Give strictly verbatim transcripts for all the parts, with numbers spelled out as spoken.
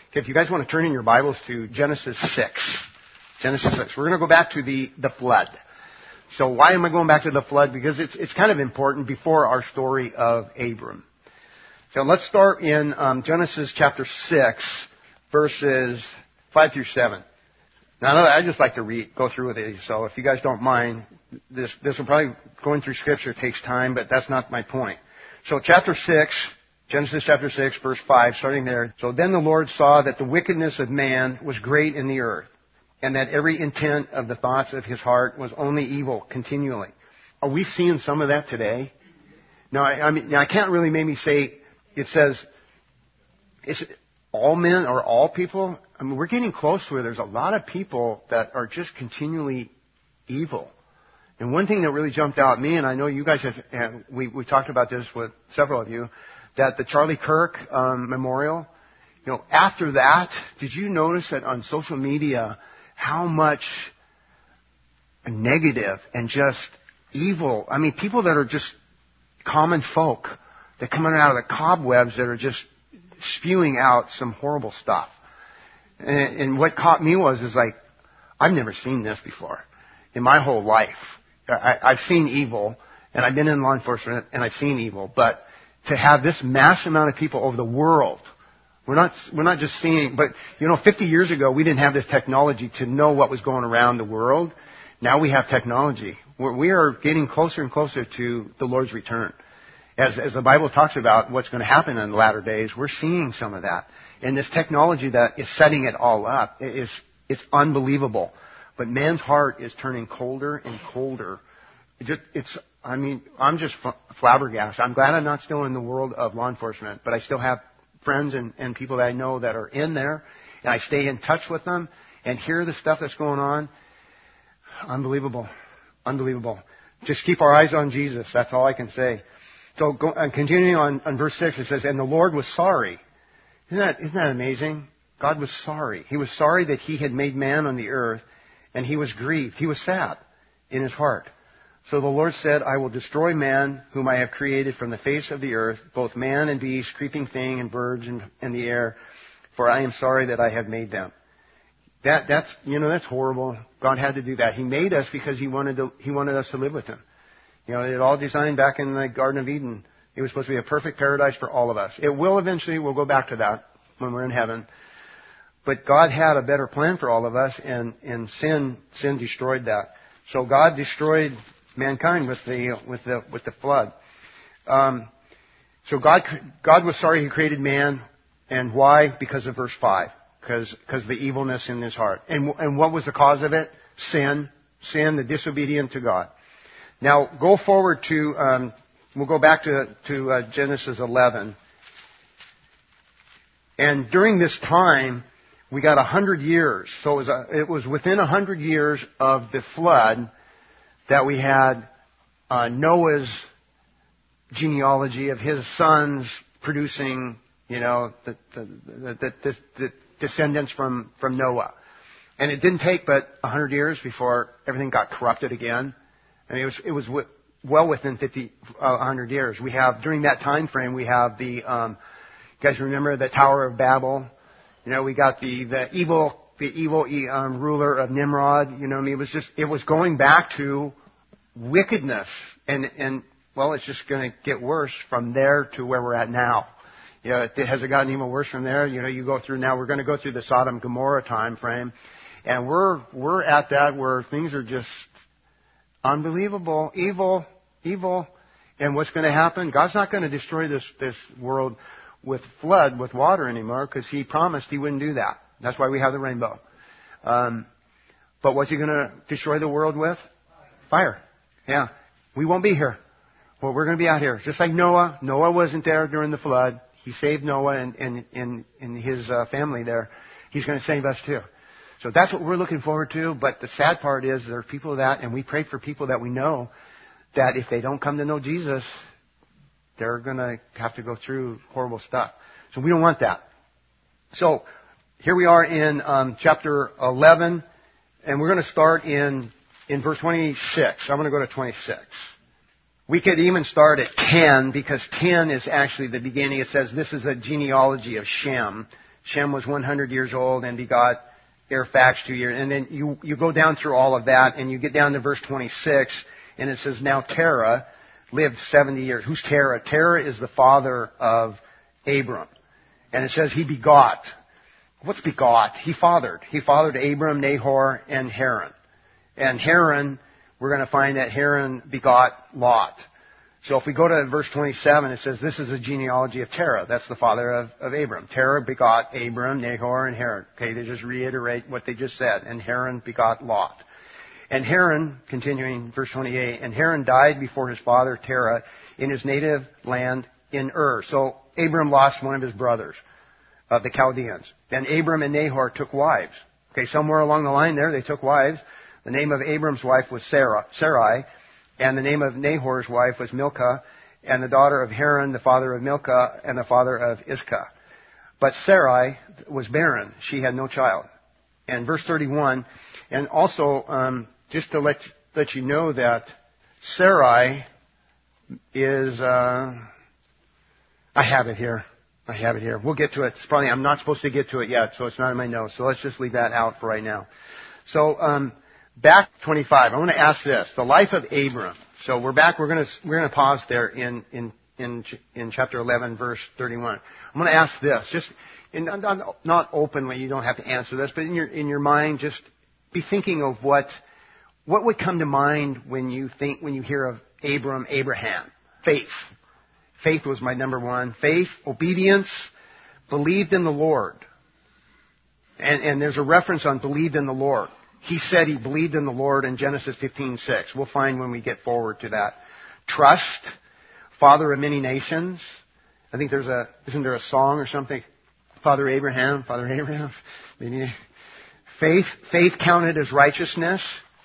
Okay, if you guys want to turn in your Bibles to Genesis six. Genesis six. We're going to go back to the, the flood. So why am I going back to the flood? Because it's, it's kind of important before our story of Abram. So let's start in um, Genesis chapter six, verses five through seven. Now, I just like to read, go through with these, so if you guys don't mind, this, this will probably, going through Scripture takes time, but that's not my point. So chapter six, Genesis chapter six, verse five, starting there. So then the Lord saw that the wickedness of man was great in the earth, and that every intent of the thoughts of his heart was only evil continually. Are we seeing some of that today? Now, I, I mean, now I can't really maybe say, it says, is it all men or all people? I mean, we're getting close to where there's a lot of people that are just continually evil. And one thing that really jumped out at me, and I know you guys have, have we, we talked about this with several of you, that the Charlie Kirk um, memorial, you know, after that, did you notice that on social media how much negative and just evil, I mean, people that are just common folk, that come out of the cobwebs that are just spewing out some horrible stuff. And, and what caught me was, is like, I've never seen this before in my whole life. I, I've seen evil, and I've been in law enforcement, and I've seen evil, but to have this mass amount of people over the world, we're not, we're not just seeing, but, you know, fifty years ago, we didn't have this technology to know what was going around the world. Now we have technology. We're, we are getting closer and closer to the Lord's return. As, as the Bible talks about what's going to happen in the latter days, we're seeing some of that. And this technology that is setting it all up is, it's unbelievable. But man's heart is turning colder and colder. It just, it's, I mean, I'm just flabbergasted. I'm glad I'm not still in the world of law enforcement, but I still have friends and, and people that I know that are in there, and I stay in touch with them and hear the stuff that's going on. Unbelievable. Unbelievable. Just keep our eyes on Jesus. That's all I can say. So go, uh, continuing on, on verse six, it says, and the Lord was sorry. Isn't that, isn't that amazing? God was sorry. He was sorry that he had made man on the earth, and he was grieved. He was sad in his heart. So the Lord said, I will destroy man whom I have created from the face of the earth, both man and beast, creeping thing, and birds in, in the air, for I am sorry that I have made them. That, that's, you know, that's horrible. God had to do that. He made us because he wanted to, he wanted us to live with him. You know, it all designed back in the Garden of Eden. It was supposed to be a perfect paradise for all of us. It will eventually, we'll go back to that when we're in heaven. But God had a better plan for all of us, and, and sin, sin destroyed that. So God destroyed mankind with the, with the, with the flood. Um, so God, God was sorry he created man, and why? Because of verse five. Because, because the evilness in his heart. And, and what was the cause of it? Sin. Sin, the disobedience to God. Now, go forward to, um, we'll go back to, to uh, Genesis eleven. And during this time, we got a hundred years. So it was, a, it was within a hundred years of the flood that we had uh, Noah's genealogy of his sons producing, you know, the, the, the, the, the descendants from, from Noah. And it didn't take but a hundred years before everything got corrupted again. I mean, it was, it was w- well within fifty, uh, one hundred years. We have, during that time frame, we have the, um, you guys remember the Tower of Babel? You know, we got the, the evil, the evil, um, ruler of Nimrod. You know, I mean, it was just, it was going back to wickedness. And, and, well, it's just going to get worse from there to where we're at now. You know, has it gotten even worse from there? You know, you go through now, we're going to go through the Sodom Gomorrah time frame. And we're, we're at that where things are just unbelievable, evil, evil. And what's going to happen? God's not going to destroy this, this world with flood, with water anymore, because he promised he wouldn't do that. That's why we have the rainbow. Um, but what's he going to destroy the world with? Fire. Yeah. We won't be here. Well, we're going to be out here. Just like Noah. Noah wasn't there during the flood. He saved Noah and, and, and, and his uh, family there. He's going to save us too. So that's what we're looking forward to. But the sad part is there are people that, and we pray for people that we know, that if they don't come to know Jesus, they're going to have to go through horrible stuff. So we don't want that. So here we are in um, chapter eleven, and we're going to start in, in verse twenty-six. I'm going to go to twenty-six. We could even start at ten, because ten is actually the beginning. It says this is a genealogy of Shem. Shem was one hundred years old and begot Arphaxad two years. And then you, you go down through all of that and you get down to verse twenty-six and it says, now Terah lived seventy years. Who's Terah? Terah is the father of Abram. And it says he begot. What's begot? He fathered. He fathered Abram, Nahor, and Haran. And Haran, we're going to find that Haran begot Lot. So if we go to verse twenty-seven, it says this is a genealogy of Terah. That's the father of, of Abram. Terah begot Abram, Nahor, and Haran. Okay, they just reiterate what they just said. And Haran begot Lot. And Haran, continuing verse twenty-eight, and Haran died before his father Terah in his native land in Ur. So Abram lost one of his brothers, of the Chaldeans. Then Abram and Nahor took wives. Okay, somewhere along the line there, they took wives. The name of Abram's wife was Sarah, Sarai, and the name of Nahor's wife was Milcah, and the daughter of Haran, the father of Milcah, and the father of Iscah. But Sarai was barren. She had no child. And verse thirty-one, and also, um, just to let, let you know that Sarai is, uh, I have it here. I have it here. We'll get to it. It's probably, I'm not supposed to get to it yet, so it's not in my notes. So let's just leave that out for right now. So, um, back to twenty-five. I want to ask this. The life of Abram. So we're back. We're going to, we're going to pause there in, in, in, in chapter eleven, verse thirty-one. I'm going to ask this. Just, in, not, not openly, you don't have to answer this, but in your, in your mind, just be thinking of what, what would come to mind when you think, when you hear of Abram, Abraham. Faith. Faith was my number one. Faith, obedience, believed in the Lord. And, and there's a reference on believed in the Lord. He said he believed in the Lord in Genesis fifteen six. We'll find when we get forward to that. Trust, father of many nations. I think there's a, isn't there a song or something? Father Abraham, Father Abraham. Maybe. Faith, faith counted as righteousness.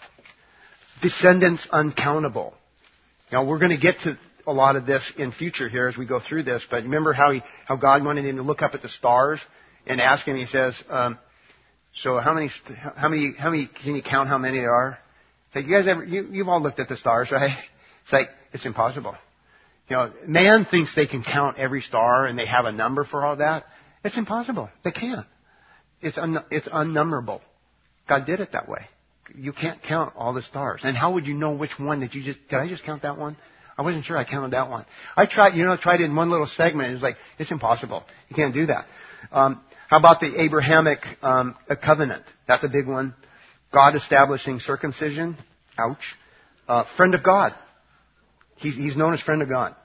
Descendants uncountable. Now we're going to get to a lot of this in future here as we go through this, but remember how he, how God wanted him to look up at the stars and ask him, he says, um, so how many, how many, how many, can you count how many there are? It's like, you guys ever, you, you've all looked at the stars, right? It's like, it's impossible. You know, man thinks they can count every star and they have a number for all that. It's impossible. They can't. It's un, it's unnumberable. God did it that way. You can't count all the stars. And how would you know which one did you just, did I just count that one? I wasn't sure I counted that one. I tried, you know, I tried it in one little segment. It was like, it's impossible. You can't do that. Um, how about the Abrahamic um, covenant? That's a big one. God establishing circumcision. Ouch. Uh, friend of God. He's, he's known as friend of God.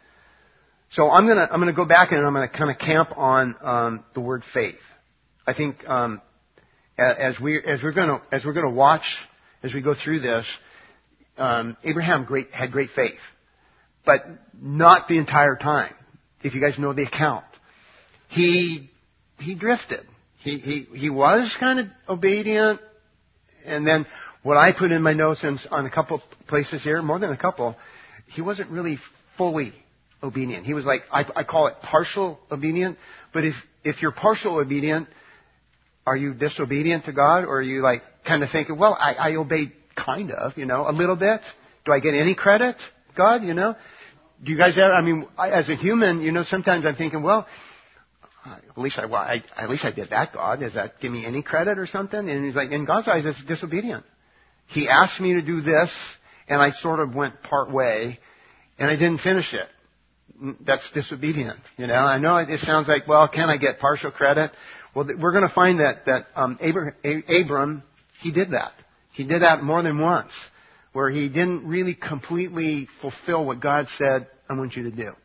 So I'm gonna I'm gonna go back and I'm gonna kind of camp on um, the word faith. I think um, as we as we're gonna as we're gonna watch as we go through this, um, Abraham great had great faith. But not the entire time. If you guys know the account, he he drifted. He he he was kind of obedient, and then what I put in my notes and on a couple places here, more than a couple, he wasn't really fully obedient. He was like, I, I call it partial obedient. But if if you're partial obedient, are you disobedient to God, or are you like kind of thinking, well, I, I obeyed kind of, you know, a little bit. Do I get any credit? God, you know? Do you guys ever, I mean, I, as a human, you know, sometimes I'm thinking, well, at least I, well, I, at least I did that, God. Does that give me any credit or something? And he's like, in God's eyes, it's disobedient. He asked me to do this, and I sort of went part way, and I didn't finish it. That's disobedient, you know? I know it sounds like, well, can I get partial credit? Well, we're going to find that, that, um, Abram, Abram, he did that. He did that more than once, where he didn't really completely fulfill what God said, I want you to do.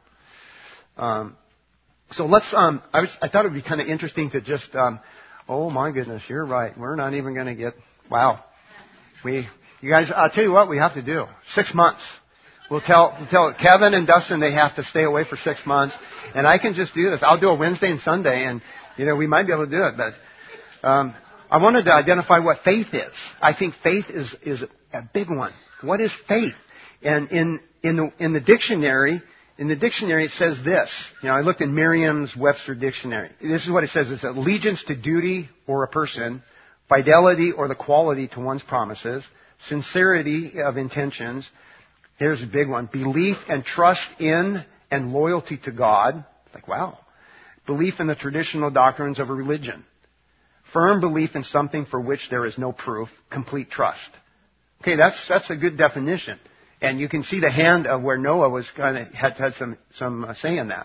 Um, so let's, um, I, was, I thought it would be kind of interesting to just, um, oh my goodness, you're right. We're not even going to get, wow. We, you guys, I'll tell you what we have to do. Six months. We'll tell, we'll tell Kevin and Dustin they have to stay away for six months. And I can just do this. I'll do a Wednesday and Sunday, and, you know, we might be able to do it, but, um, I wanted to identify what faith is. I think faith is, is a big one. What is faith? And in, in the, in the dictionary, in the dictionary it says this. You know, I looked in Merriam-Webster dictionary. This is what it says. It's allegiance to duty or a person, fidelity or the quality to one's promises, sincerity of intentions. Here's a big one. Belief and trust in and loyalty to God. Like, wow. belief in the traditional doctrines of a religion. Firm belief in something for which there is no proof. Complete trust. Okay, that's that's a good definition. And you can see the hand of where Noah was kind of had, had some some uh, say in that.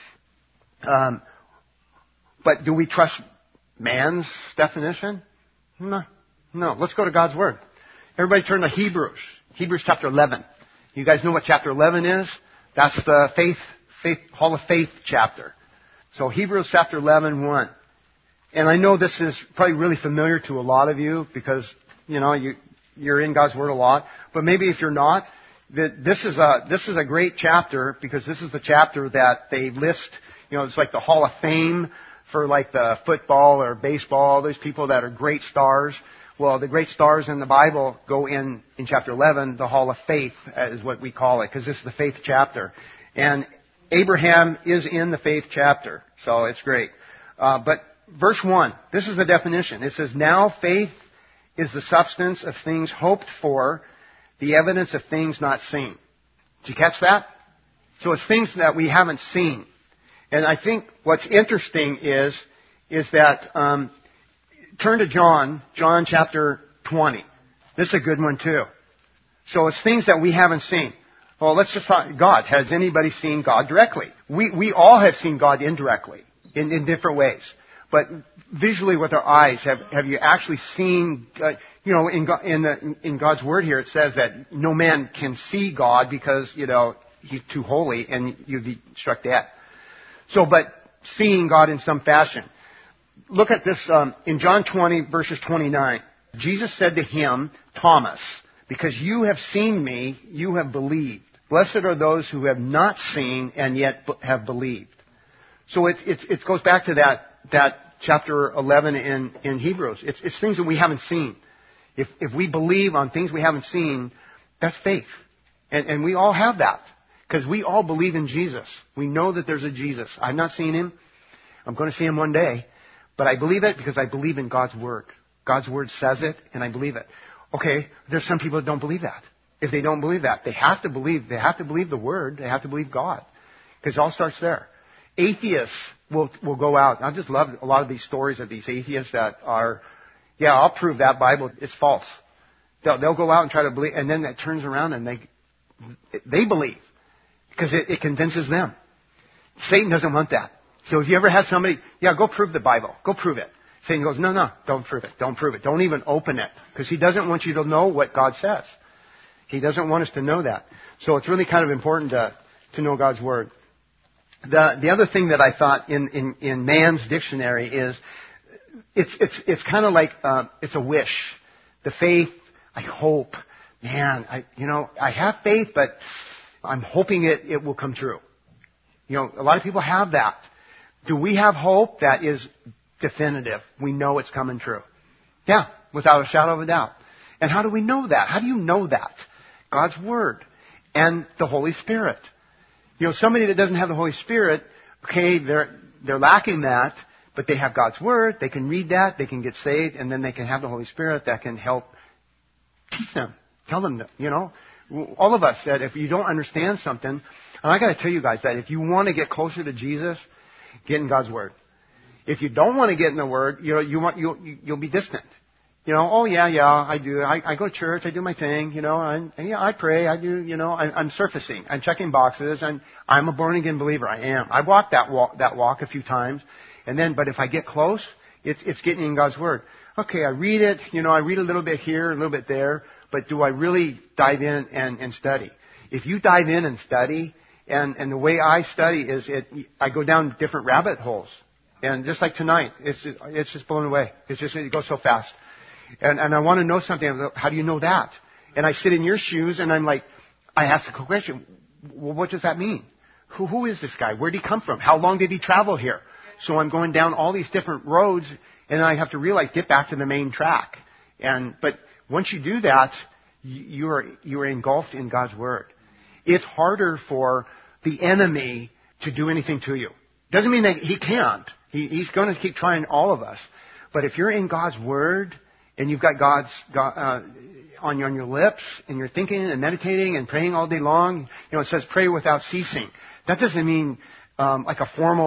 Um, but do we trust man's definition? No, no. Let's go to God's Word. Everybody turn to Hebrews. Hebrews chapter eleven. You guys know what chapter eleven is? That's the faith, faith, Hall of Faith chapter. So Hebrews chapter eleven, one. And I know this is probably really familiar to a lot of you because, you know, you, you're in God's Word a lot. But maybe if you're not, that this is a, this is a great chapter because this is the chapter that they list, you know, it's like the Hall of Fame for like the football or baseball, those people that are great stars. Well, the great stars in the Bible go in, in chapter eleven, the Hall of Faith is what we call it, because this is the faith chapter. And Abraham is in the faith chapter, so it's great. Uh, but verse one, this is the definition. It says, now faith is the substance of things hoped for, the evidence of things not seen. Did you catch that? So it's things that we haven't seen. And I think what's interesting is, is that, um, turn to John, John chapter twenty. This is a good one too. So it's things that we haven't seen. Well, let's just talk God. Has anybody seen God directly? We, we all have seen God indirectly in, in different ways. But visually with our eyes, have, have you actually seen, uh, you know, in, God, in, the, in God's Word here it says that no man can see God because, you know, He's too holy and you'd be struck dead. So, but seeing God in some fashion. Look at this um, in John twenty, verses twenty-nine. Jesus said to him, Thomas, because you have seen me, you have believed. Blessed are those who have not seen and yet have believed. So it, it, it goes back to that, that chapter eleven in, in Hebrews. It's, it's things that we haven't seen. If, if we believe on things we haven't seen, that's faith. And, and we all have that. Because we all believe in Jesus. We know that there's a Jesus. I've not seen Him. I'm going to see Him one day. But I believe it because I believe in God's Word. God's Word says it, and I believe it. Okay, there's some people that don't believe that. If they don't believe that, they have to believe, they have to believe the Word, they have to believe God. Because it all starts there. Atheists will, will go out. I just love a lot of these stories of these atheists that are, yeah, I'll prove that Bible, it's false. They'll, they'll go out and try to believe, and then that turns around and they, they believe. Because it, it convinces them. Satan doesn't want that. So if you ever have somebody, yeah, go prove the Bible. Go prove it. Satan goes, no, no, don't prove it. Don't prove it. Don't even open it. Because he doesn't want you to know what God says. He doesn't want us to know that. So it's really kind of important to, to know God's Word. The, the other thing that I thought in, in, in man's dictionary is, it's, it's, it's kind of like, uh, it's a wish. The faith, I hope, man, I, you know, I have faith, but I'm hoping it, it will come true. You know, a lot of people have that. Do we have hope that is definitive? We know it's coming true. Yeah, without a shadow of a doubt. And how do we know that? How do you know that? God's Word and the Holy Spirit. You know, somebody that doesn't have the Holy Spirit, okay, they're, they're lacking that, but they have God's Word, they can read that, they can get saved, and then they can have the Holy Spirit that can help teach them, tell them, that, you know. All of us said if you don't understand something, and I got to tell you guys that if you want to get closer to Jesus, get in God's Word. If you don't want to get in the Word, you know, you want you'll you'll be distant. You know, oh yeah, yeah, I do. I, I go to church, I do my thing. You know, I yeah, I pray, I do. You know, I, I'm surfacing, I'm checking boxes. I'm I'm a born again believer. I am. I walked that walk that walk a few times, and then, but if I get close, it's it's getting in God's Word. Okay, I read it. You know, I read a little bit here, a little bit there. But do I really dive in and, and study? If you dive in and study, and, and the way I study is it, I go down different rabbit holes. And just like tonight, it's just, it's just blown away. It's just, it goes so fast. And, and I want to know something. How do you know that? And I sit in your shoes and I'm like, I ask a question. Well, what does that mean? Who, who is this guy? Where did he come from? How long did he travel here? So I'm going down all these different roads and I have to realize, get back to the main track. And, but, once you do that, you are, you are engulfed in God's Word. It's harder for the enemy to do anything to you. Doesn't mean that he can't. He, he's going to keep trying all of us. But if you're in God's Word and you've got God's God, uh, on your, on your lips and you're thinking and meditating and praying all day long, you know, it says pray without ceasing. That doesn't mean um, like a formal,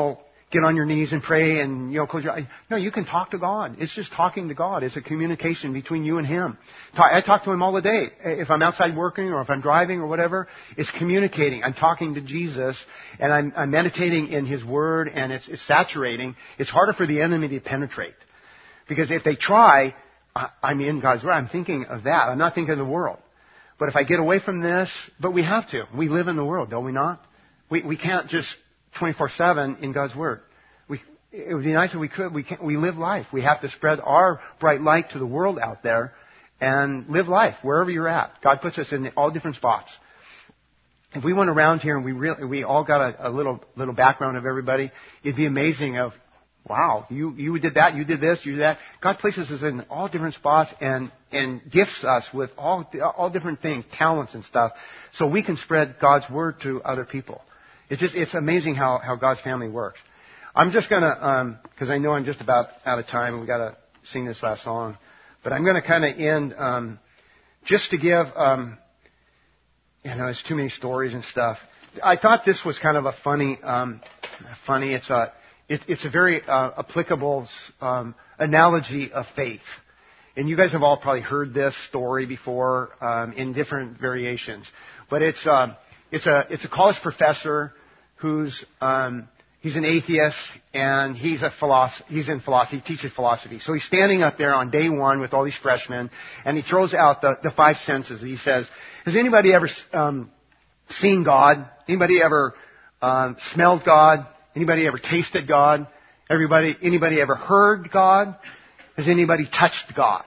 get on your knees and pray and, you know, close your eyes. No, you can talk to God. It's just talking to God. It's a communication between you and Him. I talk to Him all the day. If I'm outside working or if I'm driving or whatever, it's communicating. I'm talking to Jesus and I'm, I'm meditating in His Word, and it's, it's saturating. It's harder for the enemy to penetrate. Because if they try, I'm in God's Word. I'm thinking of that. I'm not thinking of the world. But if I get away from this, but we have to. We live in the world, don't we not? We, we can't just twenty-four seven in God's Word. We, it would be nice if we could. We can't, we live life. We have to spread our bright light to the world out there and live life wherever you're at. God puts us in all different spots. If we went around here and we really, we all got a, a little, little background of everybody, it'd be amazing of, wow, you, you did that, you did this, you did that. God places us in all different spots and, and gifts us with all, all different things, talents and stuff, so we can spread God's Word to other people. It's just, it's amazing how, how God's family works. I'm just gonna, um, cause I know I'm just about out of time and we gotta sing this last song, but I'm gonna kinda end, um, just to give, um, you know, there's too many stories and stuff. I thought this was kind of a funny, um, funny, it's a, it, it's a very, uh, applicable, um, analogy of faith. And you guys have all probably heard this story before, um, in different variations. But it's, uh, it's a, it's a college professor who's, um, he's an atheist and he's a philosopher, he's in philosophy, he teaches philosophy. So he's standing up there on day one with all these freshmen and he throws out the, the five senses. He says, has anybody ever, um, seen God? Anybody ever, um, smelled God? Anybody ever tasted God? Everybody, anybody ever heard God? Has anybody touched God?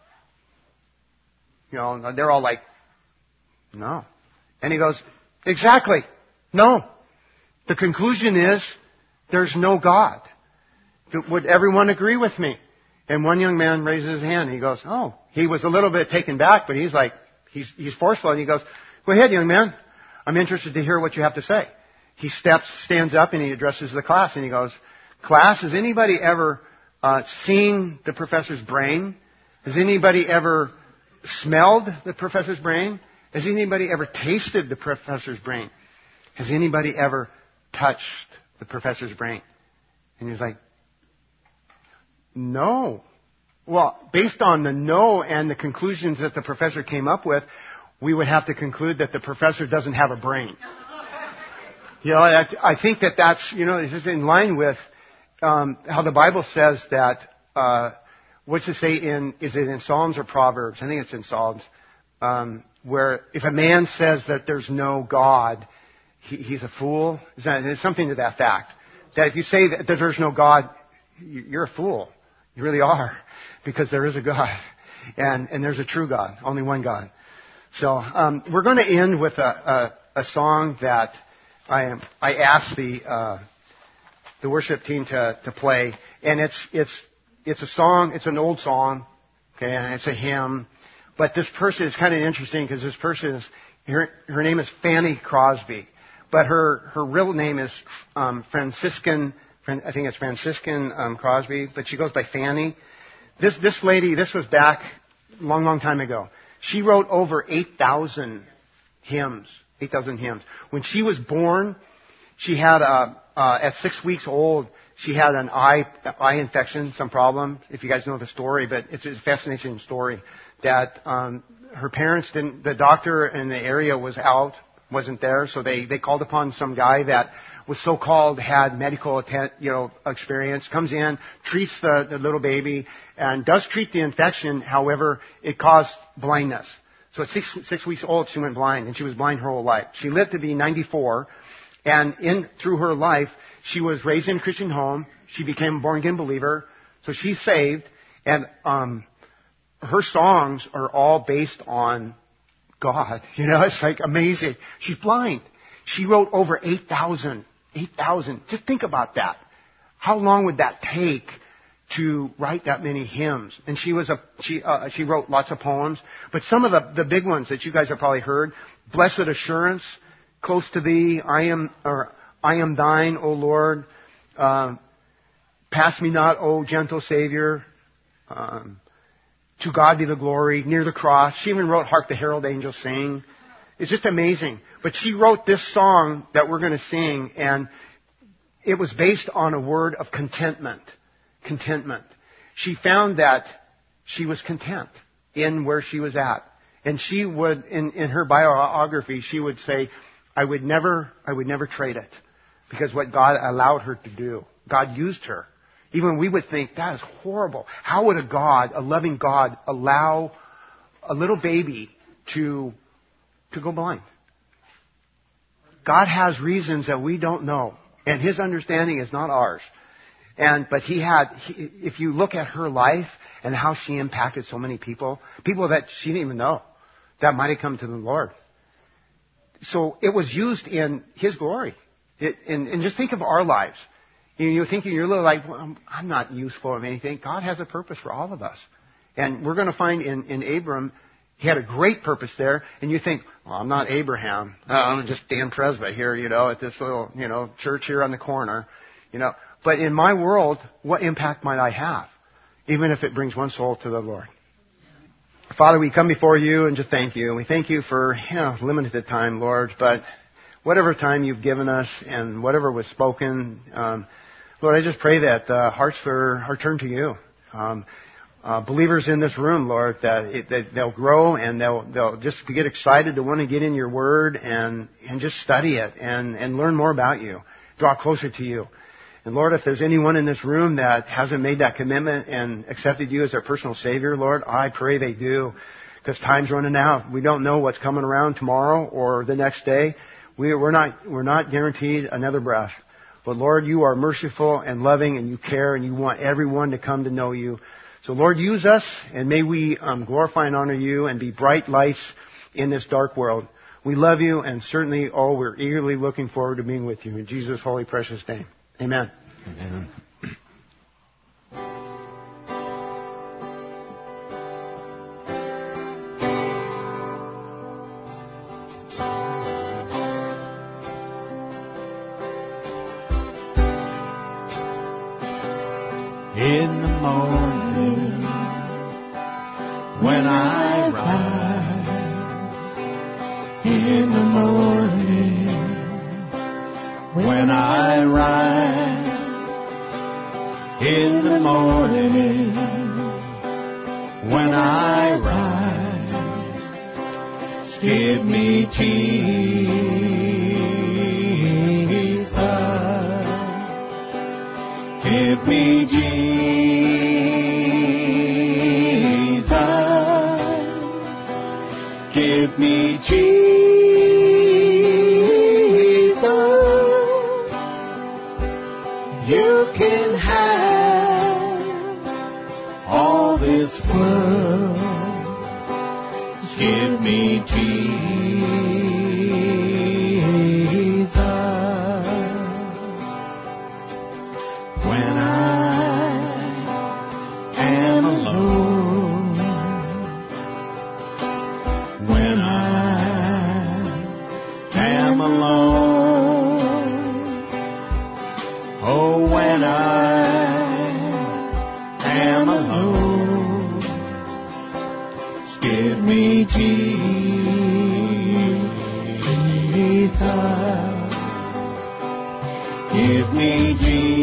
You know, they're all like, no. And he goes, exactly. No. The conclusion is, there's no God. Would everyone agree with me? And one young man raises his hand. He goes, oh, he was a little bit taken back, but he's like, he's, he's forceful. And he goes, go ahead, young man. I'm interested to hear what you have to say. He steps, stands up, and he addresses the class, and he goes, class, has anybody ever uh, seen the professor's brain? Has anybody ever smelled the professor's brain? Has anybody ever tasted the professor's brain? Has anybody ever touched the professor's brain? And he's like, no. Well, based on the no and the conclusions that the professor came up with, we would have to conclude that the professor doesn't have a brain. You know, I, I think that that's, you know, it's just in line with um, how the Bible says that, uh, what's it say in, is it in Psalms or Proverbs? I think it's in Psalms, um, where if a man says that there's no God, he, he's a fool. Is that, there's something to that fact. That if you say that, that there's no God, you're a fool. You really are. Because there is a God. And, and there's a true God. Only one God. So, um, we're going to end with a, a, a song that I am, I asked the, uh, the worship team to, to play. And it's, it's, it's a song, it's an old song. Okay. And it's a hymn. But this person is kind of interesting because this person is, her, her name is Fanny Crosby. But her, her real name is, um, Franciscan, I think it's Franciscan, um, Crosby, but she goes by Fanny. This, this lady, this was back a long, long time ago. She wrote over eight thousand hymns, eight thousand hymns. When she was born, she had a, uh, at six weeks old, she had an eye, eye infection, some problem, if you guys know the story, but it's a fascinating story that, um, her parents didn't, the doctor in the area was out, wasn't there, so they, they called upon some guy that was so-called had medical, atten- you know, experience, comes in, treats the, the little baby, and does treat the infection. However, it caused blindness. So at six, six weeks old, she went blind, and she was blind her whole life. She lived to be ninety-four, and in through her life, she was raised in a Christian home. She became a born-again believer, so she's saved, and um, her songs are all based on God. You know, it's like amazing. She's blind. She wrote over eight thousand. eight thousand. Just think about that. How long would that take to write that many hymns? And she was a, she, uh, she wrote lots of poems. But some of the, the big ones that you guys have probably heard, Blessed Assurance, Close to Thee, I am, or I am Thine, O Lord, uh, Pass Me Not, O Gentle Savior, um, To God Be the Glory, Near the Cross. She even wrote Hark the Herald Angels Sing. It's just amazing. But she wrote this song that we're going to sing, and it was based on a word of contentment. Contentment. She found that she was content in where she was at. And she would, in, in her biography, she would say, I would never, I would never trade it. Because what God allowed her to do. God used her. Even we would think, that is horrible. How would a God, a loving God, allow a little baby to, to go blind? God has reasons that we don't know. And His understanding is not ours. And, but He had, he, if you look at her life and how she impacted so many people, people that she didn't even know, that might have come to the Lord. So it was used in His glory. It, and, and just think of our lives. You know, you're thinking, you're a little like, well, I'm, I'm not useful of anything. God has a purpose for all of us. And we're going to find in, in Abram, he had a great purpose there. And you think, well, I'm not Abraham. Uh, I'm just Dan Presba here, you know, at this little, you know, church here on the corner. You know, but in my world, what impact might I have? Even if it brings one soul to the Lord. Father, we come before you and just thank you. And we thank you for, you know, limited time, Lord. But whatever time you've given us and whatever was spoken, um, Lord, I just pray that uh, hearts are, are turned to you. Um, uh, believers in this room, Lord, that, it, that they'll grow and they'll they'll just get excited to want to get in your word and and just study it and and learn more about you, draw closer to you. And Lord, if there's anyone in this room that hasn't made that commitment and accepted you as their personal Savior, Lord, I pray they do, because time's running out. We don't know what's coming around tomorrow or the next day. We, we're not we're not guaranteed another breath. But Lord, you are merciful and loving, and you care, and you want everyone to come to know you. So Lord, use us, and may we um, glorify and honor you and be bright lights in this dark world. We love you, and certainly, oh, we're eagerly looking forward to being with you. In Jesus' holy, precious name. Amen. Amen. In the morning, when I rise, in the morning, when I rise, in the morning, when I rise, give me Jesus, give me Jesus. Give me Jesus. You can have all this world. Give me Jesus. When I am alone, when I am alone, oh, when I am alone, give me Jesus, give me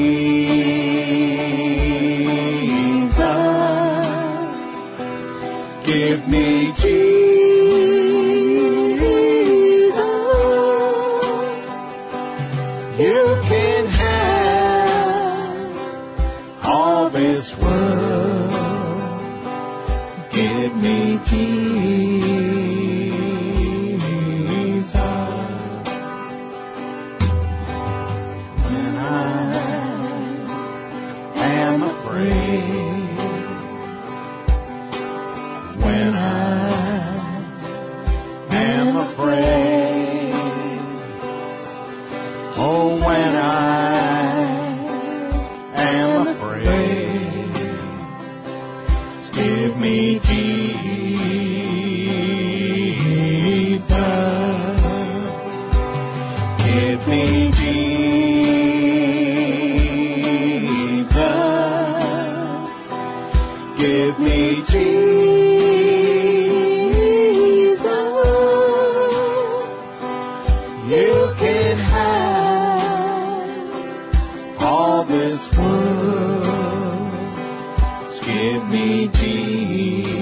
Jesus, give me Jesus. You can have all this world. Give me Jesus. When I am afraid, when I am afraid, oh, when I am afraid, give me Jesus, give me Jesus, give me Jesus. You can have give me Jesus.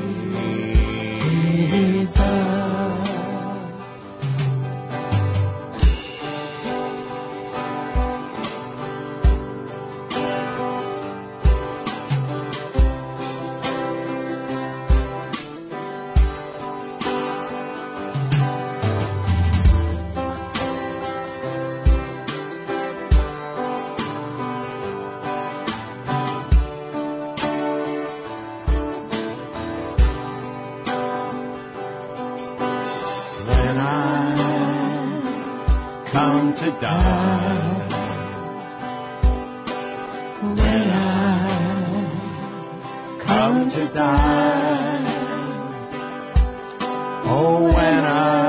To die when I come to die. Oh, when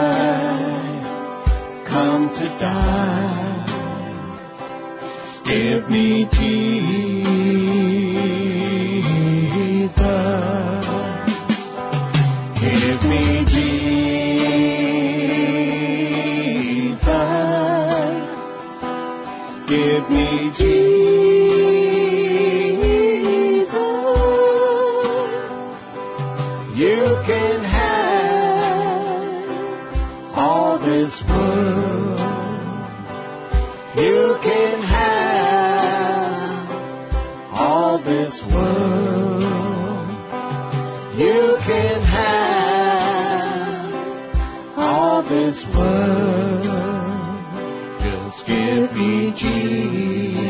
I come to die, give me Jesus. Give me Jesus. Give me Jesus. You can have all this world. You can have all this world. You can have all this world. Just give me Jesus.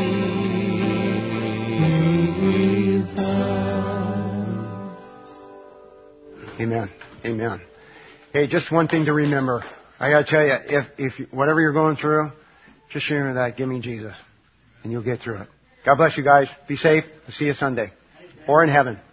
Amen. Amen. Hey, just one thing to remember. I gotta tell you, if, if, whatever you're going through, just remember that, give me Jesus. And you'll get through it. God bless you guys. Be safe. We'll see you Sunday. Or in heaven.